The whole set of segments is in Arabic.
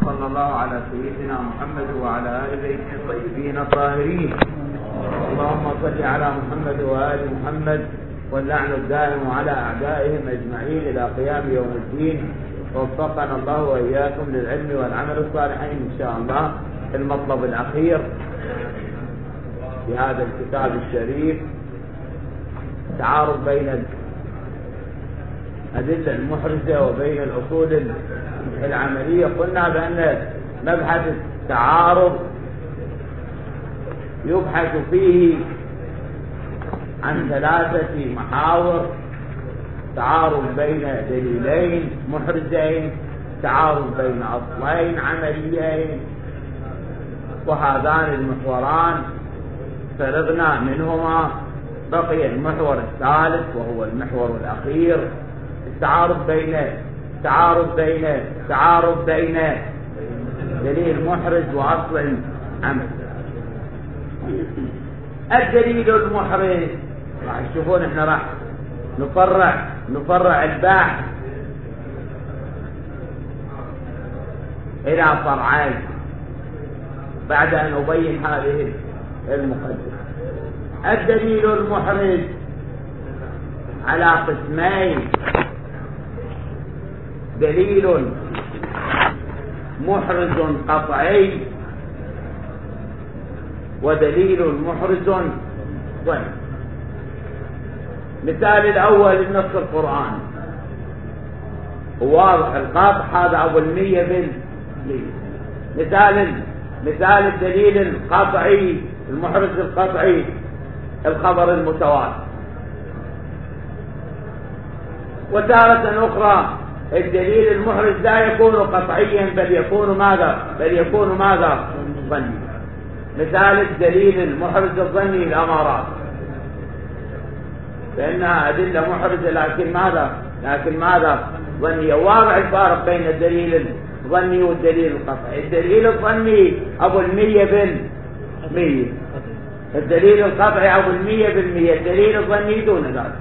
صلى الله على سيدنا محمد وعلى آل بيته الطيبين الطاهرين. اللهم صل على محمد وآل محمد واللعن الدائم على أعدائهم أجمعين إلى قيام يوم الدين. ووفقنا الله وإياكم للعلم والعمل الصالحين إن شاء الله. المطلب الأخير في هذا الكتاب الشريف تعارض بين الأدلة المحرزة وبين الأصول العملية. قلنا بأن مبحث التعارض يبحث فيه عن ثلاثة محاور: تعارض بين دليلين محرزين، تعارض بين أصلين عمليين، وهذان المحوران فرغنا منهما. بقي المحور الثالث وهو المحور الأخير: تعارض بين دليل محرز وأصل عملي. الدليل المحرز راح تشوفون احنا راح نفرع البحث إلى فرعين بعد أن أبين هذه المقدمة. الدليل المحرز على قسمين: دليل محرز قطعي ودليل محرز ظني. مثال الأول النص القرآني واضح القطع، هذا أول 100%. مثال الدليل القطعي المحرز القطعي الخبر المتواتر. وتارة أخرى الدليل المحرز لا يكون قطعيا بل يكون ماذا؟ ظني. مثال الدليل المحرز الظني الأمارات، فإنها أدلة محرزة لكن ماذا؟ ظنية. واضح الفارق بين الدليل الظني والدليل القطعي. الدليل الظني أبو 100%، الدليل القطعي أبو 100%، الدليل الظني دون ذلك.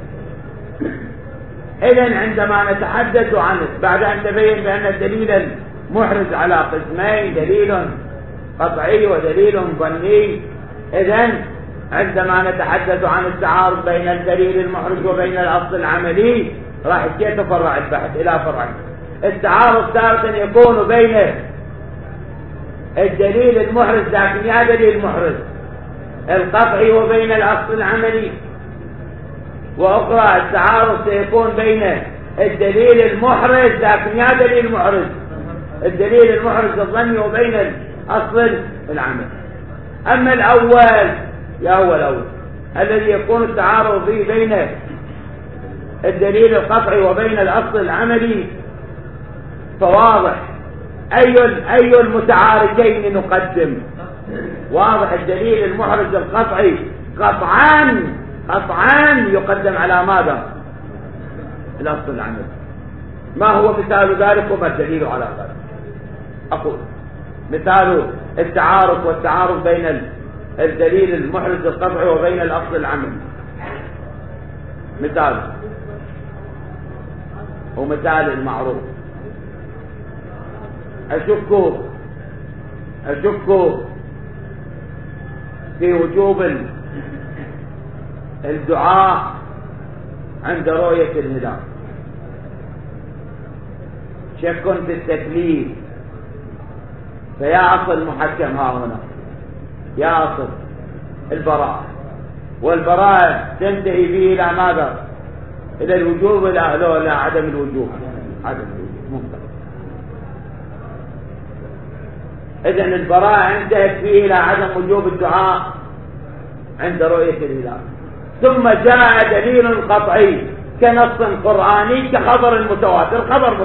إذن عندما نتحدث عنه بعد أن تبين بأن الدليل المحرز على قسمين: دليل قطعي ودليل ظني، إذن عندما نتحدث عن التعارض بين الدليل المحرز وبين الأصل العملي راح يتفرع البحث إلى فرعين. التعارض تارة يكون بين الدليل المحرز، لكن يا دليل محرز القطعي، وبين الأصل العملي. وأخرى التعارض سيكون بين الدليل المحرز، لكن يا دليل محرز الدليل المحرز الظني، وبين الأصل العملي. أما الأول الذي يكون التعارض فيه بين الدليل القطعي وبين الأصل العملي، فواضح أي المتعارضين نقدم. واضح الدليل المحرز القطعي قطعا يقدم على ماذا؟ الأصل العملي. ما هو مثال ذلك وما الدليل على ذلك؟ أقول مثال التعارض والتعارض بين الدليل المحرز القطعي وبين الأصل العملي. مثال ومثال المعروف: أشك في وجوب الدعاء عند رؤية الهلال. شك في التكليف، فيا أصل محكم ها هنا، يا أصل البراءة، والبراءة تنتهي به إلى ماذا؟ إلى الوجوب ولا عدم الوجوب؟ عدم الوجوب. ممتاز. إذن البراءة انتهت فيه إلى عدم وجوب الدعاء عند رؤية الهلال. ثم جاء دليل قطعي كنص قرآني كخبر المتواتر.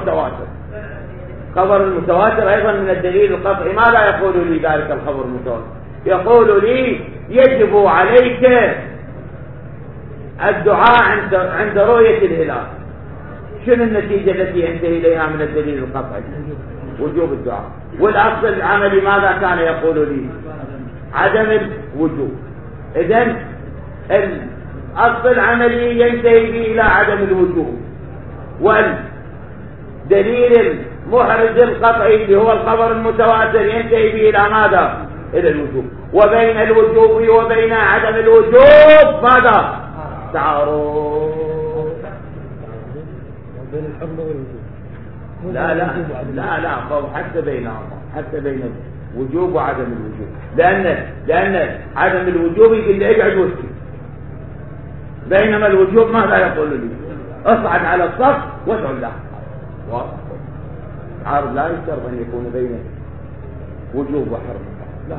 خبر المتواتر أيضا من الدليل القطعي. ماذا يقول لي ذلك الخبر المتواتر؟ يقول لي يجب عليك الدعاء عند رؤية الهلال. شنو النتيجة التي ينتهي إليها من الدليل القطعي؟ وجوب الدعاء. والأصل العملي ماذا كان يقول لي؟ عدم الوجوب. إذن الأصل العملي ينتهي به إلى عدم الوجوب، والدليل محرز القطعي اللي هو الخبر المتواتر ينتهي به إلى ماذا؟ إلى الوجوب. وبين الوجوب وبين عدم الوجوب ماذا؟ تعارض. بين الحرمة والوجوب. لا حتى بينهما، حتى بين الوجوب وعدم الوجوب، لأن عدم الوجوب يقول لي اقعد واسكت، بينما الوجوب ماذا يقول لي؟ اصعد على الصف وادعو الله. تعارض لا يشترط أن يكون بين وجوب وحرمة، لا.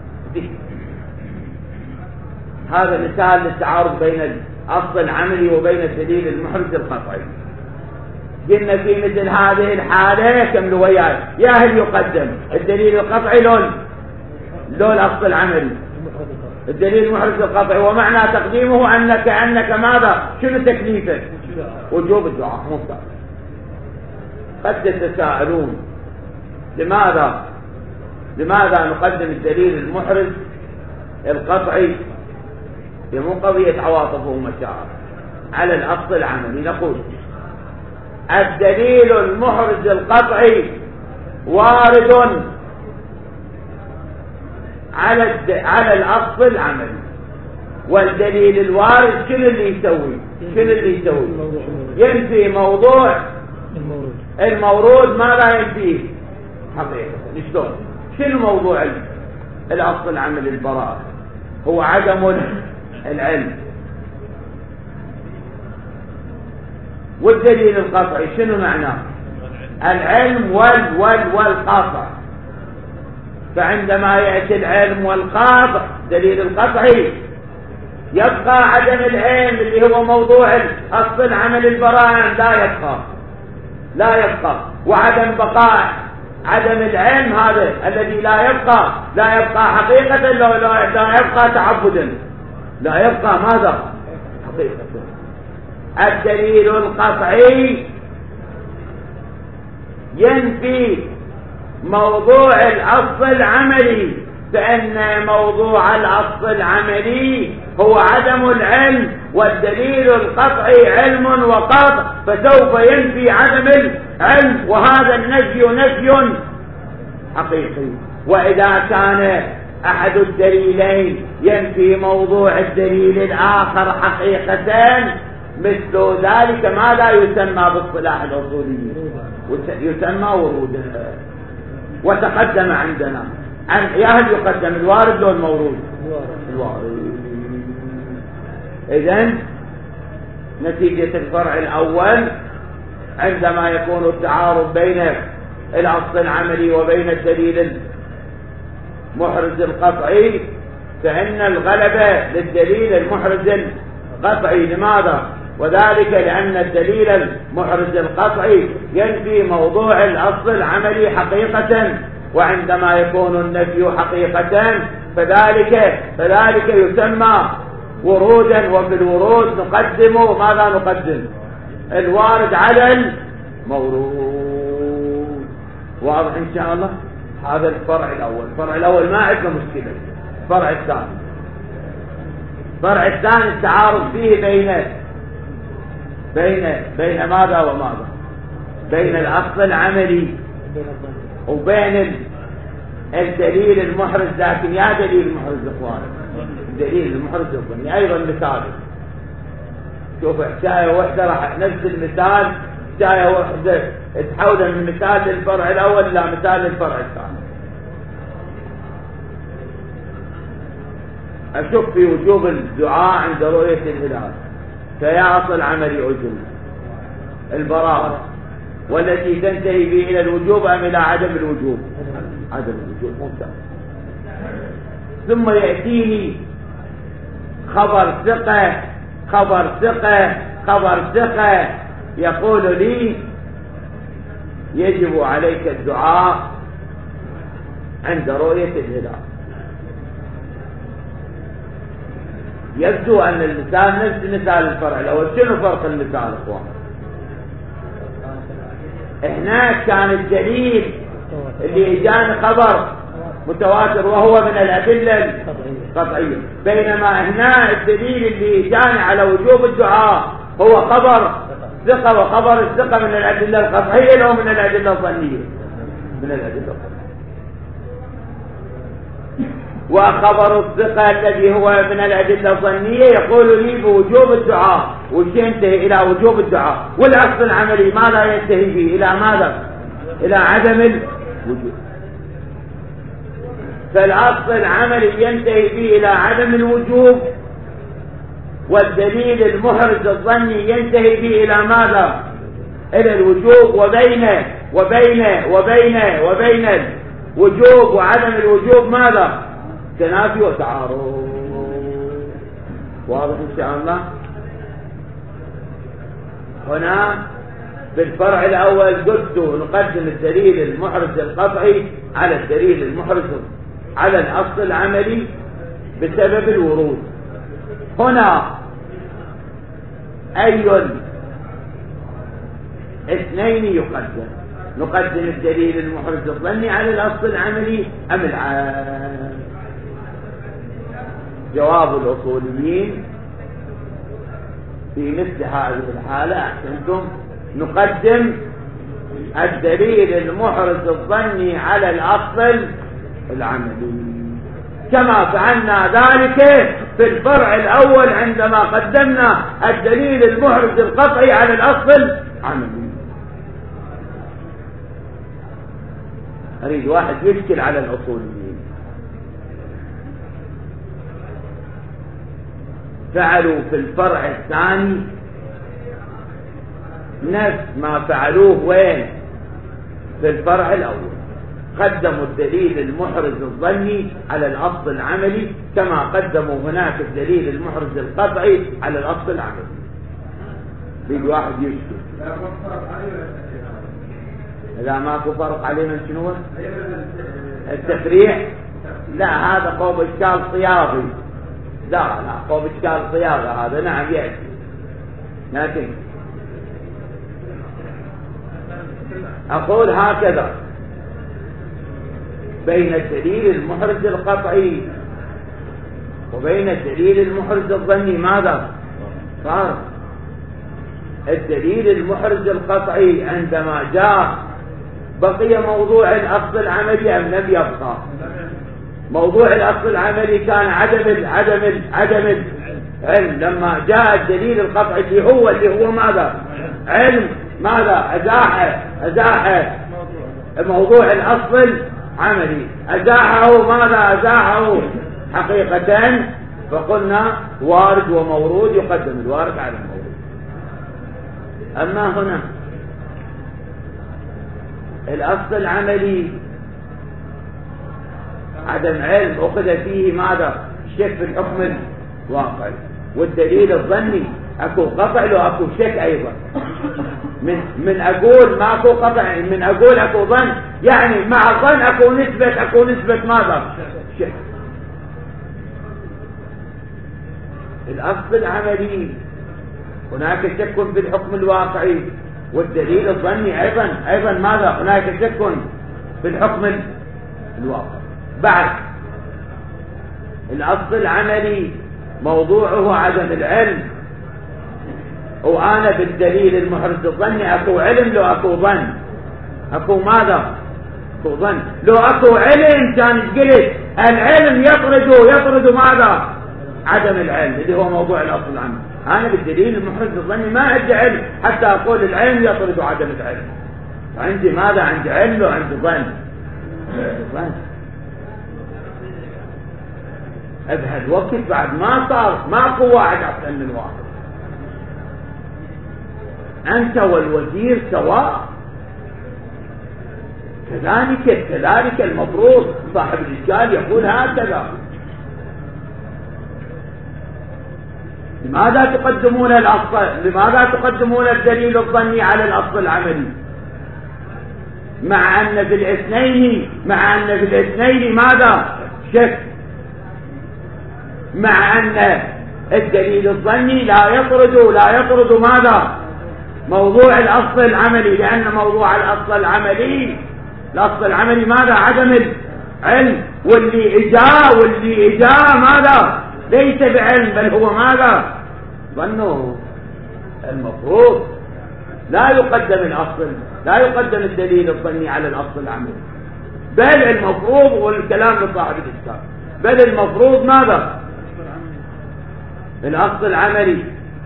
هذا مثال للتعارض بين الأصل العملي وبين الدليل المحرز القطعي. قلنا في مثل هذه الحالة كملوا وياي، يا هل يقدم الدليل القطعي لو الأصل العملي؟ الدليل المحرز القطعي، ومعنى تقديمه أنك ماذا؟ شنو تكليفه؟ وجوب الدعاء. ممتاز. قد تتساءلون لماذا نقدم الدليل المحرز القطعي؟ مو قضية عواطف ومشاعر، على الأصل العملي. نقول الدليل المحرز القطعي وارد على الأصل العملي، والدليل الوارد شنو اللي يسوي؟ ينفي موضوع المورود. ما لا ينفيه حقيقة. شلون؟ شنو موضوع الأصل العملي البراءة؟ هو عدم العلم. والدليل القطعي شنو معناه؟ العلم والقاطع. فعندما يأتي العلم والقاطع دليل القطعي، يبقى عدم العلم اللي هو موضوع الأصل العمل البراءة لا يبقى. وعدم بقاء عدم العلم هذا الذي لا يبقى حقيقة، لا يبقى تعبدا، لا يبقى ماذا؟ حقيقة. الدليل القطعي ينفي موضوع الأصل العملي، فإن موضوع الأصل العملي هو عدم العلم، والدليل القطعي علم وقطع، فسوف ينفي عدم العلم، وهذا النفي نفي حقيقي. وإذا كان أحد الدليلين ينفي موضوع الدليل الآخر حقيقة، مثل ذلك ما لا يسمى باصطلاح الأصوليين، يسمى ورودا. وتقدم عندنا يا هل يقدم الوارد أو المورود؟ الوارد. إذن نتيجة الفرع الأول، عندما يكون التعارض بين الأصل العملي وبين الدليل المحرز القطعي، فإن الغلبة للدليل المحرز القطعي. لماذا؟ وذلك لأن الدليل المحرز القطعي ينفي موضوع الأصل العملي حقيقة، وعندما يكون النفي حقيقة فذلك يسمى ورودا. وفي الورود ماذا نقدم؟ الوارد على المورود. واضح إن شاء الله؟ هذا الفرع الأول ما عندنا مشكلة. الفرع الثاني التعارض فيه بين ماذا وماذا؟ بين الأصل العملي وبين الدليل المحرز. لكن يا دليل المحرز اخواني، الدليل المحرز الظني ايضا مثال. شوف حكايه واحده راح نفس المثال، حكايه واحده تحول من مثال للفرع الاول الى مثال للفرع الثاني. اشك في وجوب الدعاء عند رؤيه الهلال، فيا اصل عملي اجل البراءه والتي تنتهي به الى الوجوب ام الى عدم الوجوب؟ عدم الوجوب. ممتاز. ثم يأتيني خبر ثقة يقول لي يجب عليك الدعاء عند رؤية الهلال. يبدو أن المثال نفس مثال الفرع الأول. شنو فرق المثال اخوان؟ هناك كان الدليل اللي جاء خبر متواتر وهو من الأدلة القطعية، بينما هنا الدليل اللي جاء على وجوب الدعاء هو خبر الثقة وخبر الثقة من الأدلة القطعية أو من الأدلة الظنية؟ من الأدلة القطعية. وخبر الثقة الذي هو من الأدلة الظنية يقول لي بوجوب الدعاء، وينتهي إلى وجوب الدعاء، والأصل العملي ماذا ينتهي به؟ إلى ماذا؟ إلى عدم الوجوب. فالأصل العملي ينتهي به إلى عدم الوجوب، والدليل المحرز الظني ينتهي به إلى ماذا؟ إلى الوجوب. وبين الوجوب وعدم الوجوب ماذا؟ تنافي وتعارض. واضح إن شاء الله؟ هنا في الفرع الأول قلت نقدم الدليل المحرز القطعي على الدليل المحرز على الأصل العملي بسبب الورود. هنا أي اثنين يقدم؟ نقدم الدليل المحرز الظني على الأصل العملي أم العام؟ جواب الأصوليين في مثل هذه الحالة أحسنتم، نقدم الدليل المحرز الظني على الأصل العملي، كما فعلنا ذلك في الفرع الأول عندما قدمنا الدليل المحرز القطعي على الأصل العملي. أريد واحد يشكل على الأصوليين. فعلوا في الفرع الثاني نفس ما فعلوه وين؟ في الفرع الأول، قدموا الدليل المحرز الظني على الأصل العملي كما قدموا هناك الدليل المحرز القطعي على الأصل العملي. يريد واحد يشكل. إذا ماكو فرق علينا شنو؟ التفريع؟ لا، هذا قوم إشكال صياغي. لا قوم إشكال صياغة هذا، نعم يأتي، لكن أقول هكذا: بين الدليل المحرز القطعي وبين الدليل المحرز الظني ماذا؟ صار الدليل المحرز القطعي عندما جاء بقي موضوع الأصل العملي أم لم يبقى؟ موضوع الأصل العملي كان عدم العلم. لما جاء الدليل القطعي اللي هو ماذا؟ علم. ماذا؟ أزاح موضوع الأصل العملي، أزاحه. ماذا أزاحه؟ حقيقة. فقلنا وارد ومورود، يقدم الوارد على المورود. أما هنا الأصل العملي عدم علم، أخذ فيه ماذا؟ الشك في الحكم الواقعي. والدليل الظني أكو قطع له أكو شك أيضا. من أقول ما أكو قطع، من أقول أكو ظن، يعني مع الظن أكو نسبة ماذا؟ شك. الأصل العملي هناك شك في الحكم الواقعي، والدليل الظني أيضا ماذا؟ هناك شك في الحكم الواقعي. بعد الأصل العملي موضوعه عدم العلم، وأنا بالدليل المحرز الظني أكو علم لو أكو ظن. أكو ماذا؟ أكو ظن. لو أكو علم كان قلت العلم يطرد ماذا؟ عدم العلم اللي هو موضوع الأصل العملي. أنا بالدليل المحرز الظني ما عندي علم حتى أقول العلم يطرد عدم العلم. عندي ماذا؟ عندي علم وعندي ظن. بهالوقت بعد ما صار ماكو واحد أحسن من واحد. أنت والوزير سواء. كذلك المفروض صاحب الإشكال يقول هكذا. لماذا تقدمون الأصل؟ لماذا تقدمون الدليل الظني على الأصل العملي؟ مع أن في الاثنين ماذا؟ شك. مع أن الدليل الظني لا يطرد ماذا؟ موضوع الأصل العملي، لأن موضوع الأصل العملي ماذا؟ عدم العلم. واللي إجاء ماذا؟ ليس بعلم، بل هو ماذا؟ ظنه. المفروض لا يقدم الدليل الظني على الأصل العملي، بل المفروض، والكلام لصاحب الإشكال، بل المفروض ماذا؟ الأصل العملي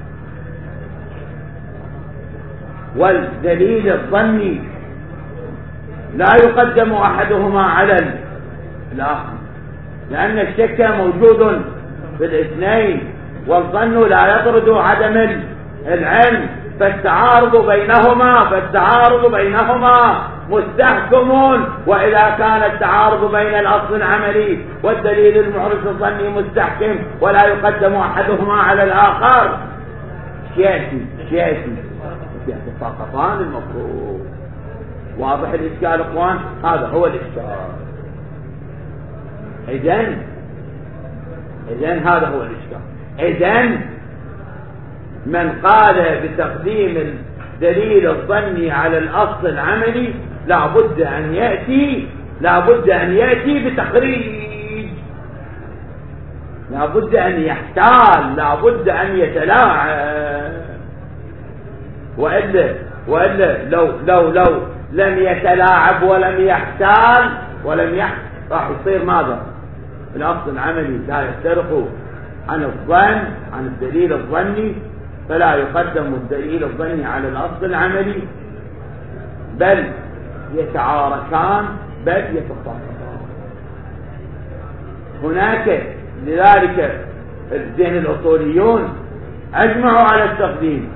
والدليل الظني لا يقدم أحدهما على الآخر، لأن الشك موجود في الاثنين، والظن لا يطرد عدم العلم، فالتعارض بينهما مستحكم. وإذا كان التعارض بين الأصل العملي والدليل المحرز الظني مستحكم ولا يقدم أحدهما على الآخر، شيئتي يتساقطان المفروض. واضح الإشكال إخوان؟ هذا هو الإشكال. إذن هذا هو الإشكال. إذن من قال بتقديم الدليل الظني على الأصل العملي لابد أن يأتي بتخريج، لابد أن يحتال، لابد أن يتلاعب، وإلا لو لم يتلاعب ولم يحتال راح يصير ماذا؟ الأصل العملي لا يفترق عن الدليل الظني، فلا يقدم الدليل الظني على الأصل العملي، بل يتعاركان، بل يتطابقان. هناك لذلك الذهن الأصوليون أجمعوا على التقديم،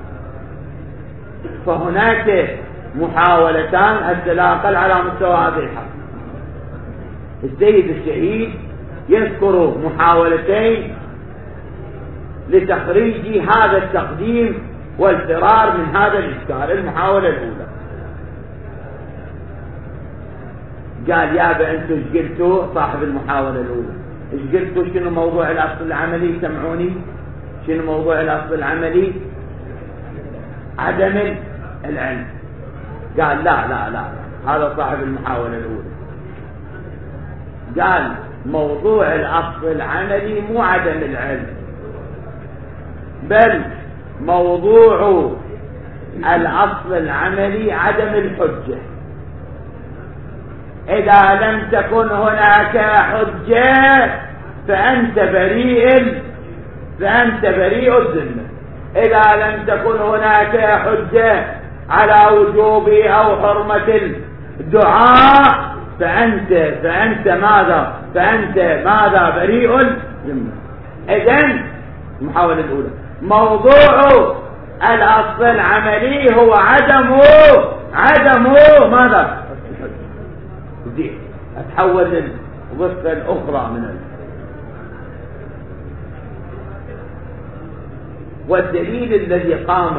فهناك محاولتان حتى لا أقل على مستوى هذه الحق. السيد الشهيد يذكر محاولتين لتخريج هذا التقديم والفرار من هذا الإشكال. المحاولة الأولى قال يا أنتوا ايش قلتوا؟ صاحب المحاولة الأولى ايش قلتوا؟ شنو موضوع الأصل العملي؟ سمعوني، شنو موضوع الأصل العملي؟ عدم العلم. قال لا هذا صاحب المحاولة الأولى قال موضوع الأصل العملي مو عدم العلم، بل موضوع الأصل العملي عدم الحجة. إذا لم تكن هناك حجة فأنت بريء الذمة. إذا لم تكن هناك حجة على وجوب أو حرمة الدعاء فأنت ماذا؟ بريء الذمة. إذن المحاولة الأولى موضوع الأصل العملي هو عدم ماذا؟ دي أتحول للوصفة الأخرى من والدليل الذي قام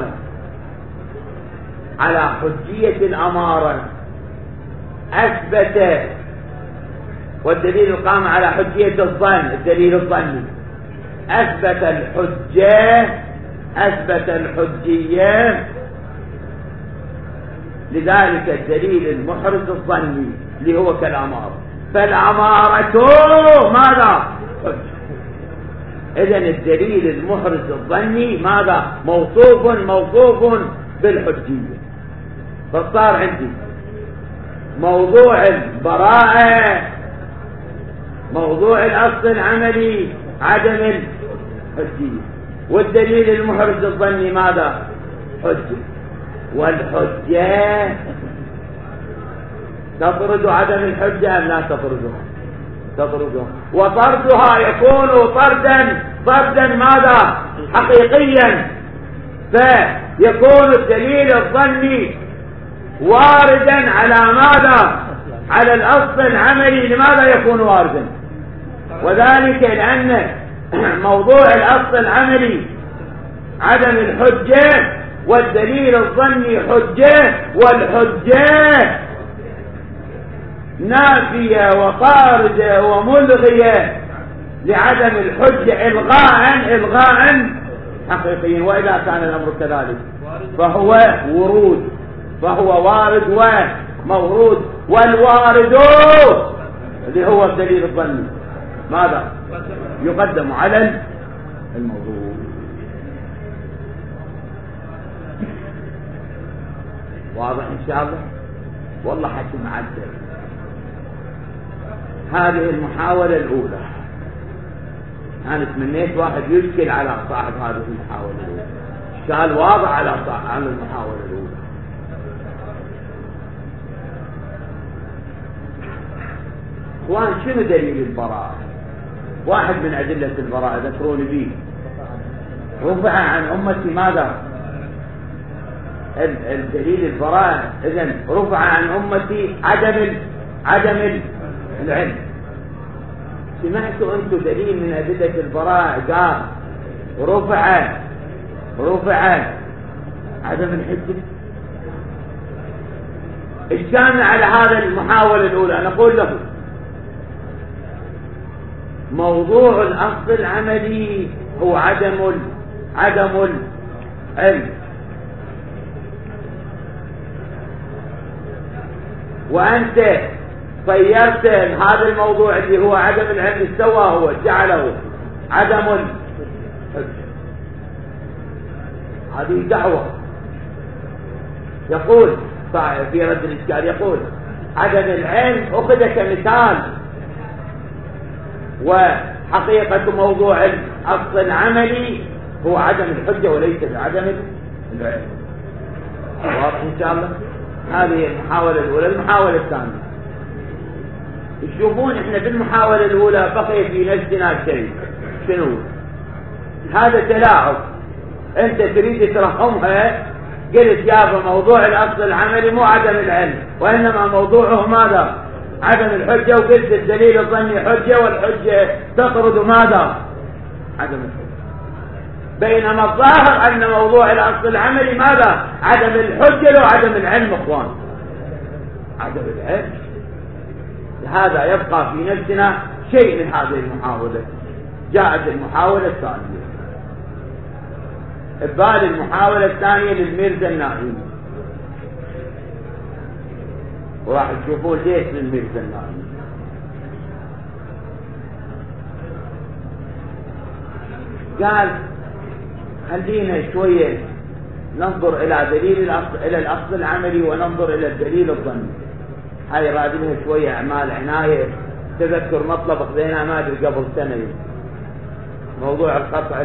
على حجية الأمارة أثبت، والدليل القام على حجية الدليل الظني أثبت الحجية. لذلك الدليل المحرز الظني اللي هو كالأمارة، فالأمارة ماذا؟ إذن الدليل المحرز الظني ماذا؟ موصوف بالحجية. فصار عندي موضوع البراءة، موضوع الأصل العملي عدم الحجية، والدليل المحرز الظني ماذا؟ حجة. والحجة تطرد عدم الحجة أم لا تطردها؟ وطردها يكون طردا ماذا؟ حقيقيا، فيكون الدليل الظني واردا على ماذا؟ على الأصل العملي. لماذا يكون واردا؟ وذلك لأن موضوع الأصل العملي عدم الحجة، والدليل الظني حجة، والحجة نافية وطاردة وملغية لعدم الحجة إلغاء حقيقيا. وإذا كان الأمر كذلك فهو وارد ومورود. والوارد اللي هو الدليل الظني ماذا؟ يقدم على الموضوع. واضح إن شاء الله؟ والله حكي معدل. هذه المحاولة الأولى. أنا تمنيت واحد يشكل على صاحب هذه المحاولة الأولى. إشكال واضح على المحاولة الأولى. إخوان، شنو دليل البراءة؟ واحد من أدلة البراءة ذكروني به. رفع عن أمتي ماذا؟ الدليل البراءة. إذن رفع عن أمتي عدم العلم. سمعتوا أنتم دليل من أدلة البراءة قال رفع عدم الحجة؟ الجامع على هذا المحاولة الأولى نقول له موضوع الأصل العملي هو عدم العلم، وأنت صيرت هذا الموضوع اللي هو عدم العلم استوى هو جعله عدم الحجة. هذه دعوة. يقول في رد الإشكال يقول عدم العلم أخذ كمثال، وحقيقة موضوع الأصل العملي هو عدم الحجة وليس عدم العلم. واضح إن شاء الله؟ هذه المحاولة الأولى. المحاولة الثانية، تشوفون احنا بالمحاولة الأولى بقي في نفسنا شيء. شنو هذا؟ تلاعب. انت تريد ترحمها، قلت يابا موضوع الأصل العملي مو عدم العلم، وإنما موضوعه ماذا؟ عدم الحجة، وقلت الدليل الظني حجة، والحجة تطرد ماذا؟ عدم الحجة. بينما الظاهر أن موضوع الأصل العملي ماذا؟ عدم الحجة لو عدم العلم. اخوان، عدم العلم. هذا يبقى في نفسنا شيء من هذه المحاولة. جاءت المحاولة الثانية. إبال المحاولة الثانية للميرزا النائمي، وراح تشوفون ليش للميرزا النائمي. قال خلينا شوية ننظر إلى إلى الأصل العملي، وننظر إلى الدليل الظني. هاي رادلها شوية أعمال عناية. تذكر مطلب خذينا ما أدري قبل سنة، موضوع القطع.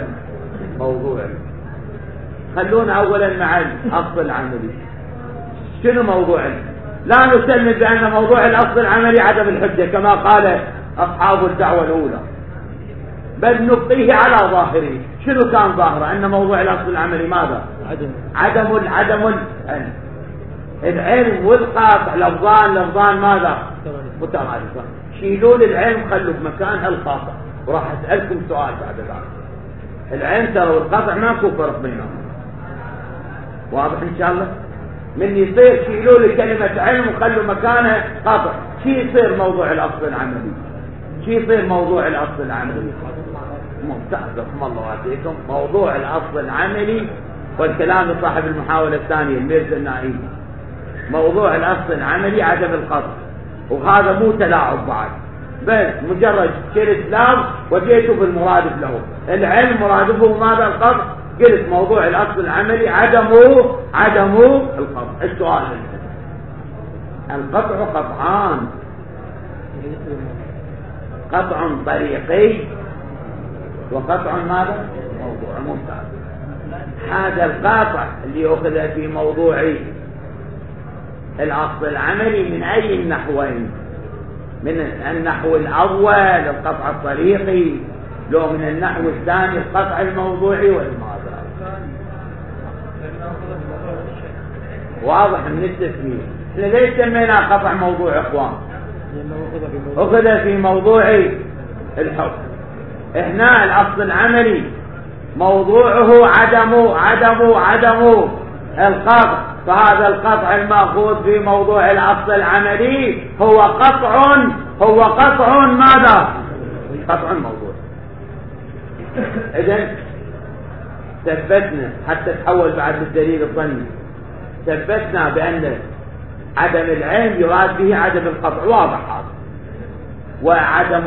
خلونا أولا مع الأصل العملي. شنو موضوع؟ لا نسلم بأن موضوع الأصل العملي عدم الحجة كما قال أصحاب الدعوة الأولى، بل نبقيه على ظاهره. شنو كان ظاهره؟ أن موضوع الأصل العملي ماذا؟ عدم العلم والقاطع. لفظان ماذا؟ مترادفان. شيلوا العلم خلوا بمكان القاطع. وراح أسألكم سؤال بعد ذلك. العلم ترى والقاطع ماكو فرق بينهم. واضح إن شاء الله؟ من يصير شيلوا لي كلمة علم وخلوا مكانها قاطع. شي يصير موضوع الأصل العملي؟ ممتاز، رحم الله وعافيكم. موضوع الأصل العملي، والكلام لصاحب المحاولة الثانية الميرزا النائمي، موضوع الأصل العملي عدم القطع. وهذا مو تلاعب بعد، بس مجرد شلت لام وجيته بالمرادف له. العلم مرادفه ماذا؟ القطع. قلت موضوع الأصل العملي عدم القطع. السؤال القطع قطعان، قطع طريقي وقطع ماذا؟ موضوع. ممتاز. هذا القاطع اللي أخذ في موضوع الأصل العملي من أي النحوين؟ من النحو الأول القطع الطريقي، لو من النحو الثاني القطع الموضوعي، والماذا؟ واضح من التسمية. احنا ليش سميناه قطع موضوع اخوان؟ أخذ في موضوع الحكم. احنا الأصل العملي موضوعه عدم القطع، فهذا القطع المأخوذ في موضوع الأصل العملي هو قطع ماذا؟ قطع موضوع. إذن ثبتنا حتى تحول بعد الدليل الظني، ثبتنا بأن عدم العلم يراد به عدم القطع. واضح هذا. وعدم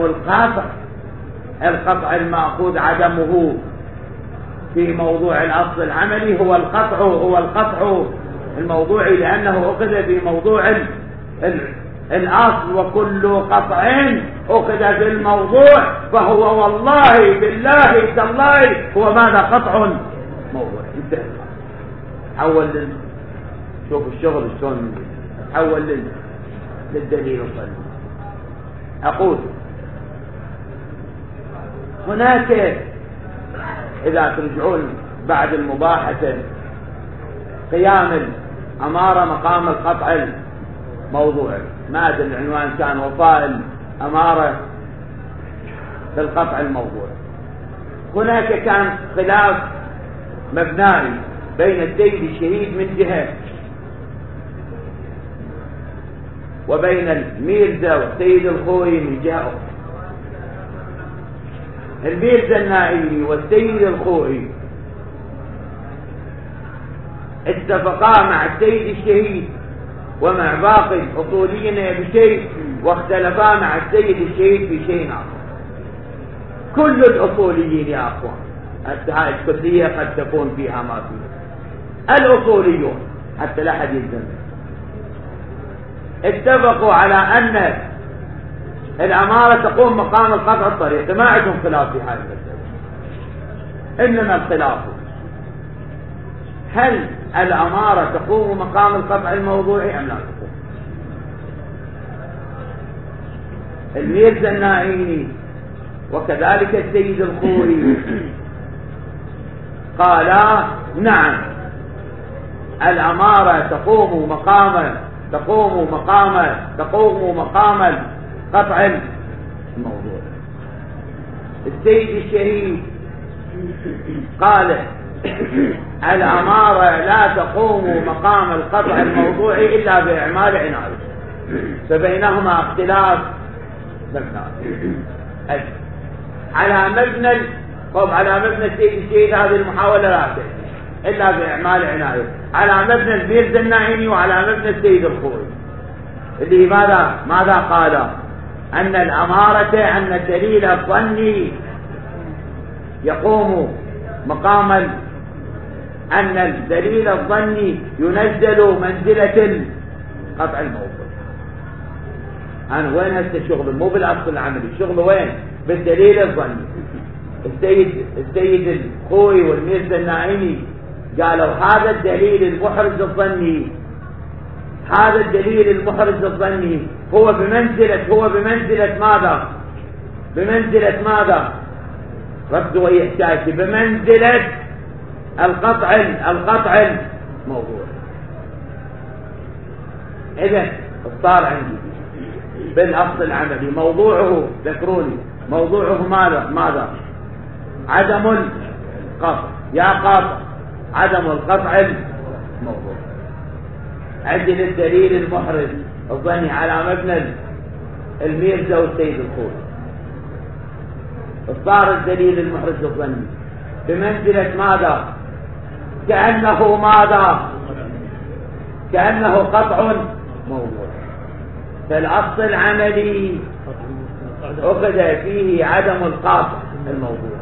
القطع المأخوذ عدمه في موضوع الأصل العملي هو القطع الموضوعي لأنه أخذ في موضوع الأصل، وكل قطع أخذ في الموضوع فهو والله بالله تالله هو ماذا؟ قطع موضوع. انتهى. حول شوف الشغل شلون حول للدليل الظني. أقول هناك إذا ترجعون بعد المباحثة قيام الأمارة مقام القطع الموضوعي، ما أدري العنوان كان وفاء الأمارة في القطع الموضوعي. هناك كان خلاف مبنائي بين السيد الشهيد من جهة وبين الميرزا والسيد الخوئي من جهة أخرى. الميرزا النائلي والسيد الخوئي اتفقا مع السيد الشهيد ومع باقي الأصوليين بشيء، واختلفا مع السيد الشهيد في شيء آخر. كل الأصوليين يا أخوان، هاي الكلية قد تكون فيها ما فيها، الأصوليون حتى لا حد يلزم، اتفقوا على أن الأمارة تقوم مقام القطع الطريقي، ما عندهم خلاف في هذا المسألة. إنما الخلاف هل الأمارة تقوم مقام القطع الموضوعي أم لا تقوم؟ الميرزا النائيني وكذلك السيد الخوئي قالا نعم الأمارة تقوم مقام قطع الموضوع. السيد الشهيد قال الأمارة لا تقوم مقام القطع الموضوعي إلا بإعمال عناية، فبينهما اختلاف مبنى. على مبنى السيد الشهيد هذه المحاولة لا تأتي إلا بإعمال عناية، على مبنى الميرزا النائيني وعلى مبنى السيد الخوئي اللي ماذا قال؟ أن الأمارة أن الدليل الظني يقوم مقام أن الدليل الظني ينزل منزلة قطع الموضوع. أنا وين هسه شغل؟ مو بالأصل العملي، الشغل وين؟ بالدليل الظني. السيد الخوئي والميرزا النائيني قالوا هذا الدليل المحرز الظني، هذا الدليل المحرز الظني هو بمنزلة ماذا؟ ركزوا ويحتاج بمنزلة القطع الموضوع. إذن صار عندي بالأصل العملي موضوعه، ذكروني موضوعه ماذا؟ عدم القطع. يا قاطع عدم القطع الموضوع. عندي الدليل المحرز الظني على مبنى الميرزا والسيد الخوئي. صار الدليل المحرز الظني بمنزلة ماذا؟ كأنه قطع موضوع. فالأصل العملي أخذ فيه عدم القطع الموضوع،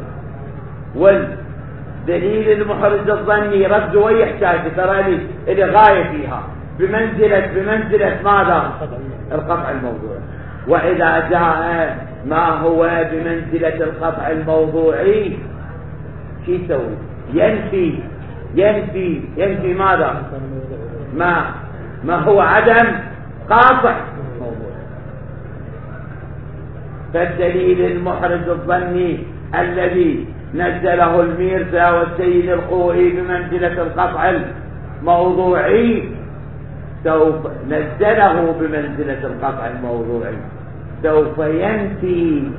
والدليل المحرز الظني رد ويحتاج ترى لي غاية فيها بمنزلة ماذا؟ القطع الموضوع. وإذا جاء ما هو بمنزلة القطع الموضوعي شو يسوي؟ ينفي ماذا؟ ما هو عدم قاطع موضوع. فالدليل المحرز الظني الذي نزله الميرزا والسيد الخوئي بمنزلة القطع الموضوعي نزله بمنزلة القطع الموضوعي سوف ينفي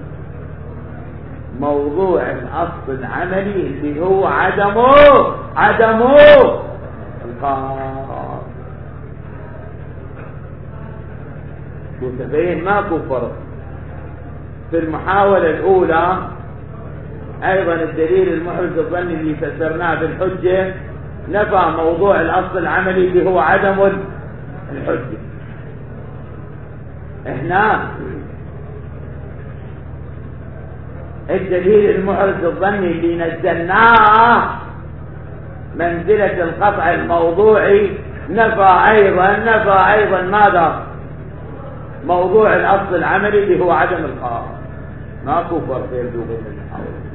موضوع الأصل العملي اللي هو عدمه القاطع. وتبين ماكو فرق في المحاولة الأولى. أيضا الدليل المحرز الظني اللي فسرناه بالحجة نفى موضوع الأصل العملي اللي هو عدم الحجة. هنا الدليل المحرز الظني اللي نزلناه منزلة القطع الموضوعي نفى أيضا ماذا؟ موضوع الأصل العملي اللي هو عدم القرار. ماكو فرق بين المحاولة.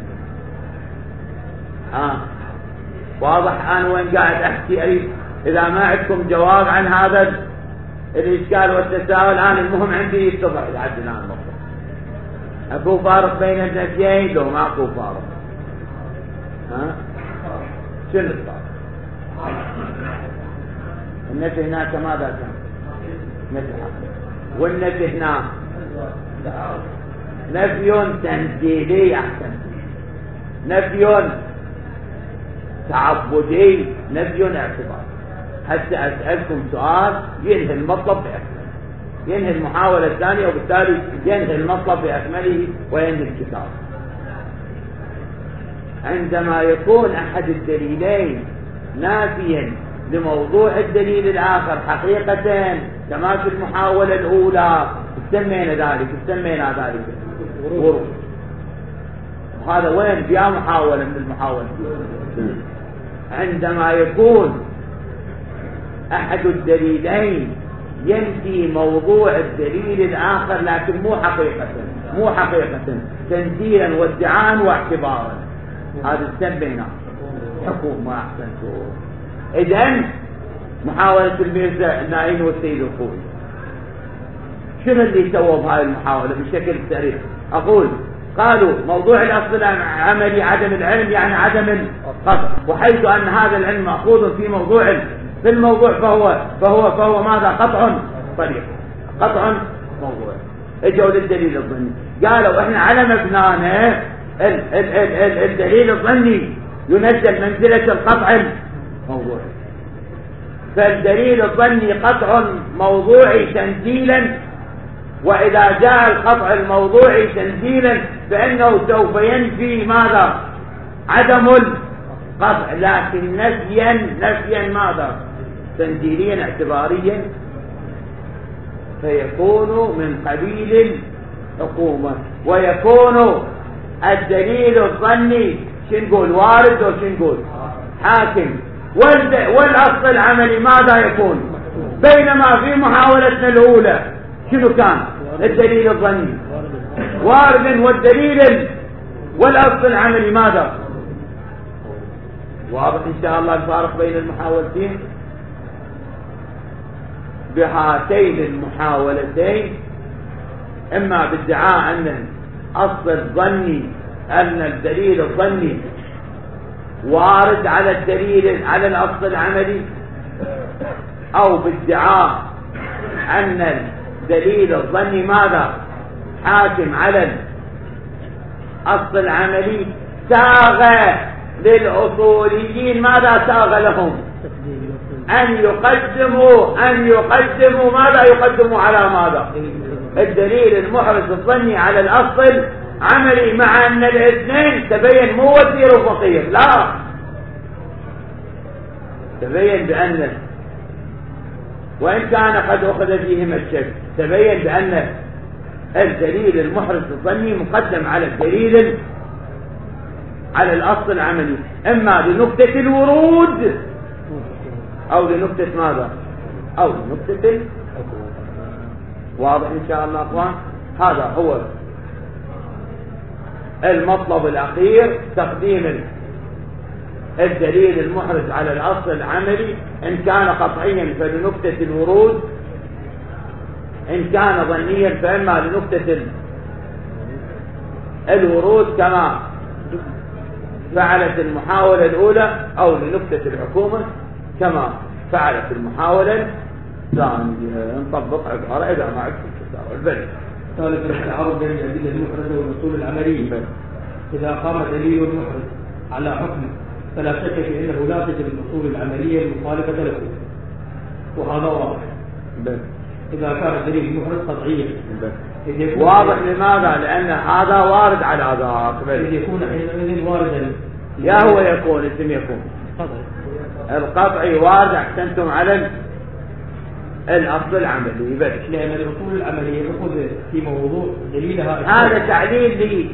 واضح؟ أنا وين قاعد أحكي إذا ما عندكم جواب عن هذا الإشكال والتساؤل، الآن المهم عندي يتضح لحد الآن النقطة. أكو فارق بين النفيين لو ماكو فارق؟ شنو الفارق؟ النفي هناك ماذا كان؟ نفي حقيقي. والنفي هناك نفي تنزيلي، أحسن نفي تعبدي، نفي اعتباري. حتى أسألكم سؤال ينهي المطلب بأكمله، ينهي المحاولة الثانية، وبالتالي ينهي المطلب بأكمله وينهي الكتاب. عندما يكون أحد الدليلين نافيا لموضوع الدليل الآخر حقيقة كما في المحاولة الأولى، سمينا ذلك ورود. وهذا وين؟ بيا محاولة من المحاولة. عندما يكون أحد الدليلين ينفي موضوع الدليل الآخر لكن مو حقيقة تنزيلا وادعاء واعتبارا، هذا سمينا حكومة. أحسنتم. إذن محاولة الميرزا الناين والسيد الخوي، شنو اللي سووا بهاي المحاولة بشكل سريع؟ أقول قالوا موضوع الأصل العملي عدم العلم، يعني عدم القطع، وحيث أن هذا العلم مأخوذ في الموضوع فهو ماذا؟ قطع طريق، قطع موضوع. اجوا للدليل الظني، قالوا احنا على مبنانا الدليل الظني ينزل منزلة القطع الموضوعي، فالدليل الظني قطع موضوعي تنزيلا، وإذا جاء القطع الموضوعي تنزيلا فإنه سوف ينفي ماذا؟ عدم القطع، لكن نفيا ماذا؟ تنزيليا اعتباريا، فيكون من قبيل الحكومة، ويكون الدليل الظني شنقول؟ وارد وشنقول؟ حاكم. والأصل العملي ماذا يكون؟ بينما في محاولتنا الأولى شنو كان؟ الدليل الظني وارد، والدليل والأصل العملي ماذا؟ واضح إن شاء الله الفارق بين المحاولتين. بهاتين المحاولتين إما بادعاء أن الأصل الظني، أن الدليل الظني وارد على على الأصل العملي، أو بادعاء أن الدليل الظني ماذا؟ حاكم على الأصل العملي. ساغ للأصوليين ماذا ساغ لهم؟ أن يقدموا ماذا؟ يقدموا على ماذا؟ الدليل المحرز الظني على الأصل عملي، مع أن الاثنين تبين مو وزير وفقير، لا، تبين بأن وإن كان قد أخذ فيهما الشك، تبين بأن الدليل المحرز الظني مقدم على الدليل على الأصل العملي، إما لنكتة الورود أو لنكتة ماذا؟ أو لنكتة واضح إن شاء الله أخوان. هذا هو المطلب الأخير، تقديم الدليل المحرز على الأصل العملي، إن كان قطعيا فلنكتة الورود، إن كان ظنيا فإما لنكتة الورود كما فعلت المحاولة الأولى، أو لنكتة الحكومة كما فعلت المحاولة الثانية. نطبق عبارة إذا ما عدت التساؤل. بل ثالثا التعارض بين الأدلة المحرزة والأصول العملية. إذا قام دليل محرز على حكم فلا شك في أنه لا تجب الأصول العملية المخالفة له، وهذا واضح. إذا كان الدليل المحرز قطعيا واضح. لماذا؟ لأن هذا وارد على ذاك، إذ يكون حينئذ واردا. يا هو يكون اسم يكون القطعي وارد. أحسنتم على الأصل العملي، بل لأن الأصول العملية تأخذ في موضوع دليلها. هذا تعليل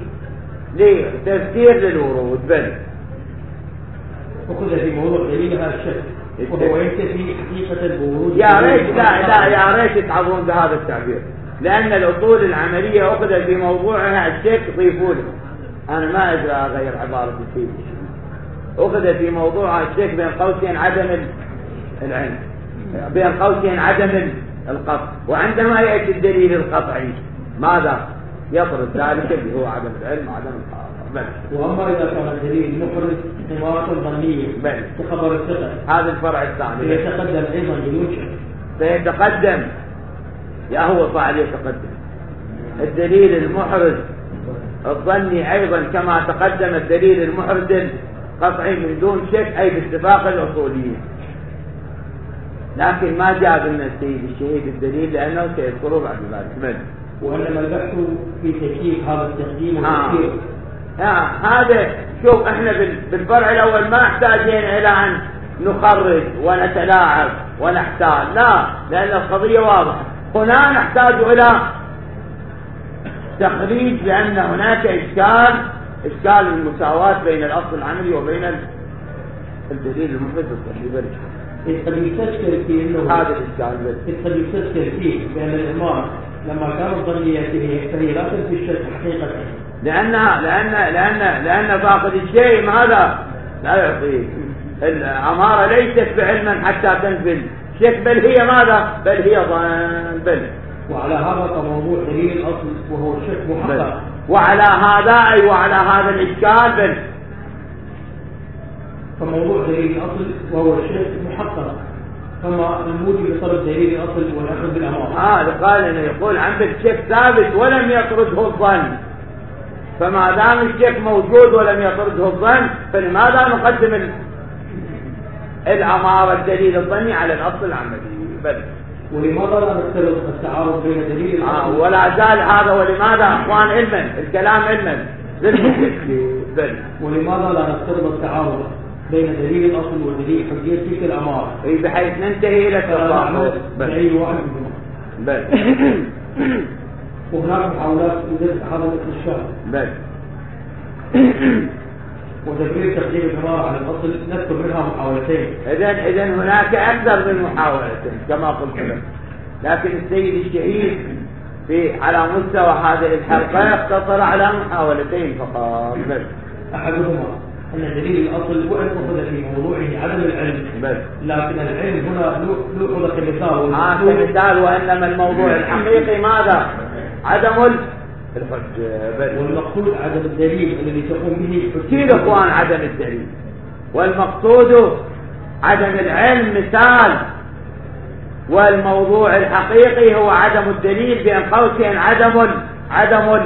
لتفسير للورود، بل أخذ في موضوع دليلها الشك، وهو ينتفي حقيقة بورود. يا ريت لا يا ريت تعظون بهذا التعبير، لأن الأصول العملية أخذت في موضوعها الشك ضيفوا له، أنا ما أدري أغير عبارة الشيء، أخذت في موضوعها الشك بين قوسين عدم العلم، بين قوسين عدم القطع، وعندما يأتي الدليل القطعي ماذا يطرد ذلك اللي هو عدم العلم وعدم القطع. وأما إذا كان الدليل المفرد عبارة ظنية كخبر الثقة، هذا الفرع الثاني يتقدم أيضا بدون شك. سيتقدم يا هو فاعل يتقدم الدليل المحرز الظني أيضا كما تقدم الدليل المحرز القطعي من دون شك، أي باتفاق الأصوليين، لكن ما جاء لنا السيد الشهيد الدليل لأنه سيذكره بعد ذلك. وإنما البحث في تكييف هذا التقديم والتأخير. هذا شوف احنا بالفرع الأول ما احتاجين إلى أن نخرج ونتلاعب ونحتاج، لا، لأن القضية واضحة. هنا نحتاج إلى تخريج، لأن هناك إشكال المساواة بين الأصل العملي وبين الدليل المفرد الصحيح. قد يستشكل في انه هذا الاشكال، قد يستشكل فيه بان الامام لما كانت ظنية فهي لا تنفي الشك حقيقة، لأن فاقد الشيء هذا لا يعطيه. الأمارة ليست بعلما حتى تنفي الشك، بل هي ماذا؟ بل هي ظن. وعلى هذا فموضوع دليل الأصل وهو الشك محقق، وعلى هذا وعلى هذا الإشكال فموضوع دليل الأصل وهو الشك محقق، كما الموجب لطلب دليل الأصل والأخذ بالأمارة. قال إنه يقول عن الشك ثابت ولم يطرده الظن، فما دام الشك موجود ولم يطرده الظن فلماذا نقدم الأمارة الدليل الظني على الأصل العملي؟ ولماذا لا نفترض التعارض بين دليل الأصل ولا زال هذا. ولماذا أخوان علما الكلام علما ولماذا لا نفترض التعارض بين دليل الأصل ودليل حجية تلك الأمارة بحيث ننتهي إلى التطابق بأي واحد منهما؟ وهناك محاولات لزيادة هذا الاستشهاد وتبرير تقديم العبارة على الأصل، نذكر منها محاولتين. إذن هناك أكثر من محاولتين كما قلت لك، لكن السيد الشهيد على مستوى هذه الحلقة يقتصر على محاولتين فقط. أحدهما أن دليل الأصل وإن أخذ في موضوعه عدم العلم، لكن العلم هنا نأخذ كمثال، وإنما الموضوع الحقيقي ماذا؟ عدم الحجة، والمقصود عدم الدليل الذي تقوم به كيف اخوان عدم الدليل، والمقصود عدم العلم مثال، والموضوع الحقيقي هو عدم الدليل بين قوسين عدم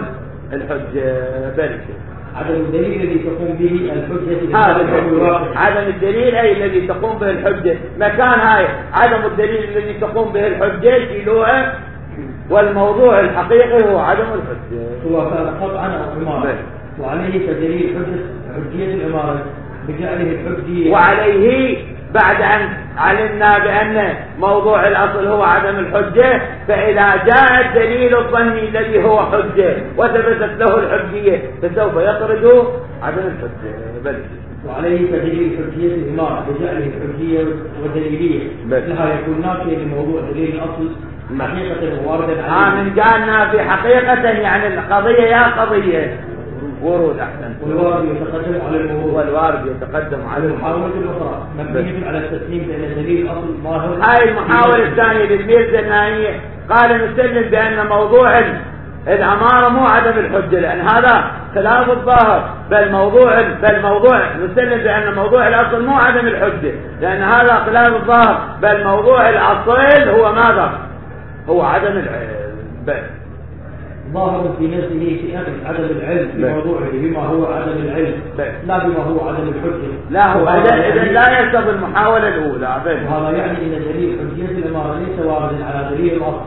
الحجة. عدم الدليل الذي تقوم به الحجة، عدم الدليل أي الذي تقوم به الحجة، مكان هاي عدم الدليل الذي تقوم به الحجة شيلوها، والموضوع الحقيقي هو عدم الحجة سواء كان قطعا أو عمارة. وعليه تدليل حجية العمارة بجعله الحجية، وعليه بعد أن علمنا بأن موضوع الأصل هو عدم الحجة، فإذا جاء الدليل الظني الذي هو حجة وثبتت له الحجية فسوف يطرد عدم الحجة. وعليه تدليل حجية العمارة بجعله الحجية والدليلية لها يكون نافيا لموضوع دليل الأصل حقيقة واردا عليه. من قالنا في حقيقة يعني القضية يا قضية ورود أحسن، والوارد يتقدم على الورود، والوارد يتقدم على المحاولة الأخرى مبنية على التسليم بأن دليل الأصل ظاهر. هاي المحاولة الثانية للميرزا النهائية قال نسلم بأن موضوع الأمارة مو عدم الحجة، لأن هذا خلاف الظاهر، بل موضوع نسلم بأن موضوع الأصل مو عدم الحجة، لأن هذا خلاف الظاهر، بل موضوع الأصل هو ماذا؟ هو عدم العلم. ظاهر في نفسه في عدم العلم في موضوعه بما هو عدم العلم، لا بما هو عدم الحجة. لا هو إذا لا يرتضي المحاولة الأولى. وهذا يعني أن دليل حجية الإمارة ليس واردا على دليل الأصل.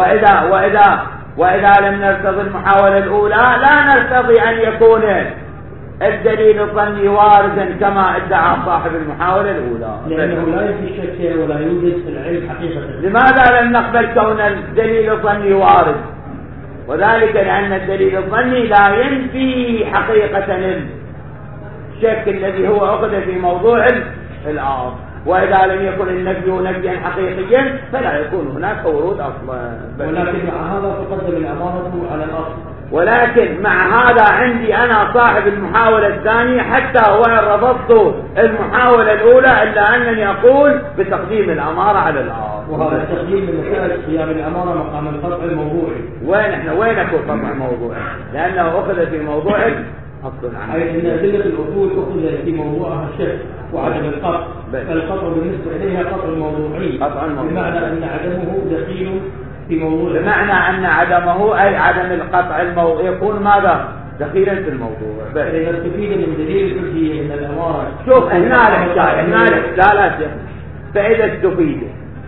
وإذا لم نرتضي المحاولة الأولى لا نرتضي أن يكون الدليل الظني واردا كما ادعى صاحب المحاولة الأولى، لأنه لا ينفي الشك ولا يوجد العلم حقيقة. لماذا لم نقبل كون الدليل الظني وارد؟ وذلك لأن الدليل الظني لا ينفي حقيقة الشك الذي هو أخذ في موضوع الأصل. وإذا لم يكن النفي نفيا حقيقيا فلا يكون هناك ورود أصلا. ولكن مع هذا تقدم الأمارة على الأصل. ولكن مع هذا عندي أنا صاحب المحاولة الثانية حتى وإن رفضت المحاولة الأولى إلا أنني أقول بتقديم الأمارة على الأصل. وهذا التقديم من مسائل قيام الأمارة مقام القطع الموضوعي. وين يكون قطع الموضوع؟ لأنه أخذ في موضوع أصل عنه. أي أن أدلة الأصول أخذ في موضوعها الشك وعدم القطع، فالقطع بالنسبة إليها قطع موضوعي، بمعنى أن عدمه دخيل في موضوع. بمعنى أن عدمه أي عدم القطع يكون ماذا؟ دخيلا في الموضوع. إذا استفيد من دليل الحجية أن الأمارة. شوف هنا الحكاية لا فإذا استفيد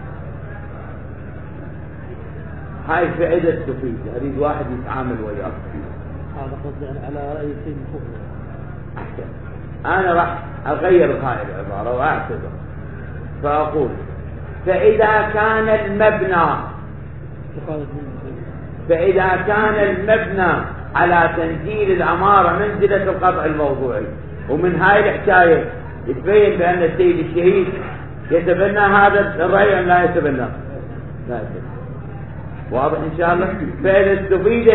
هاي فائدة استفيد أريد واحد يتعامل وياك. هذا قصدي على رأي سيد أحسن. أنا راح أغير هاي العبارة وأعتذر فأقول فإذا كان المبنى على تنزيل الأمارة منزلة القطع الموضوعي، ومن هاي الحكاية يتبين بأن السيد الشهيد يتبنى هذا الرأي أم لا يتبنى؟ لا يتبنى. واضح إن شاء الله. فإذا استفيد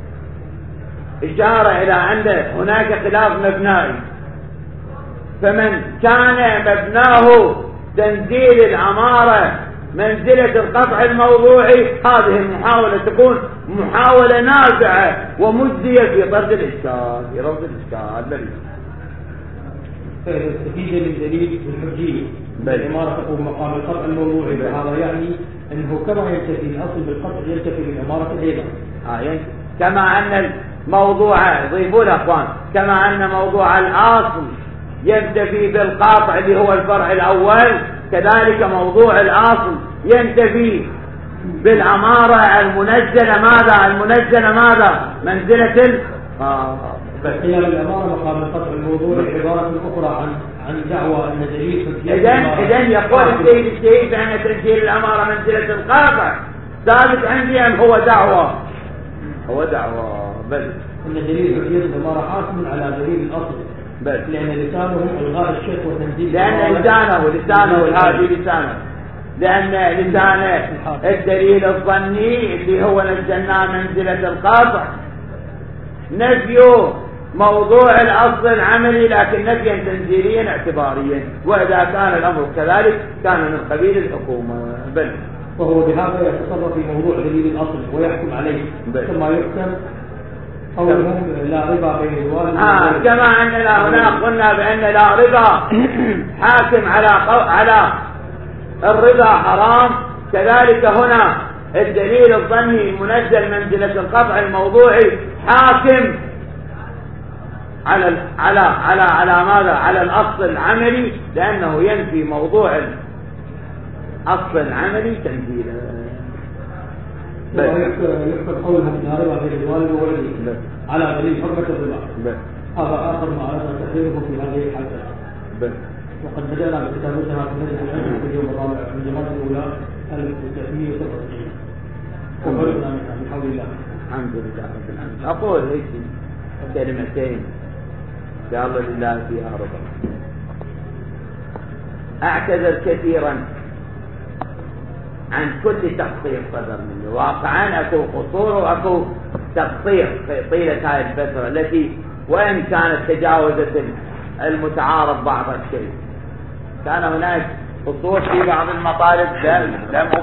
إشارة إلى أن هناك خلاف مبنائي، فمن كان مبناه تنزيل الأمارة منزلة القطع الموضوعي هذه المحاولة تكون محاولة نافعة ومجزية في طرد الإشكال بل فإذا استفيد من دليل الحجية الإمارة تقوم مقام القطع الموضوعي، فهذا يعني أنه كما ينتفي الأصل بالقطع ينتفي بالإمارة أيضا. كما أن الموضوع ضيفوا الأخوان كما أن موضوع الأصل ينتفي بالقاطع اللي هو الفرع الأول، كذلك موضوع الأصل ينتفي بالأمارة المنزلة ماذا؟ منزلة قيام الأمارة مقام القطع الموضوعي عبارة أخرى عن دعوة أن دليل. إذن يقول السيد الشهيد بأن تنزيل الأمارة منزلة القاطع ثابت عندي أم هو دعوة؟ بل أن دليل حجية الأمارة حاكم على دليل الأصل، لأن لسانه إلغاء الشك وتنزيل. لأن لسانه الدليل الظني اللي هو نزلناه منزلة القاطع نفي موضوع الأصل العملي، لكن نفيا تنزيليا اعتباريا، وإذا كان الأمر كذلك كان من قبيل الحكومة. بل وهو بهذا يتصرف في موضوع دليل الأصل ويحكم عليه كما يحكم قولهم لا ربا بين الوالد كما أننا هنا قلنا بأن لا ربا حاكم على الربا حرام، كذلك هنا الدليل الظني منزل منزلة القطع الموضوعي حاكم على ماذا؟ على الأصل العملي، لأنه ينفي موضوع الأصل العملي تنزيلا. يحكم قولهم لا ربا بين الوالد وولده على دليل حرمة الربا. هذا آخر ما أردنا تحريره في هذه الحلقة. وقد بدأنا بكتابتها في نجح العلم في اليوم الرابع من الجماعة الأولى 1997 وخرجنا منها بحول الله. الحمد لله رب العالمين. أقول هيك كلمتين إن شاء الله لله فيها رضا. أعتذر كثيرا عن كل تقصير صدر مني، واقعا أكو قصور وأكو تقصير في طيلة هذه الفترة التي وإن كانت تجاوزت المتعارض بعض الشيء، كان هناك قصور في بعض المطالب لم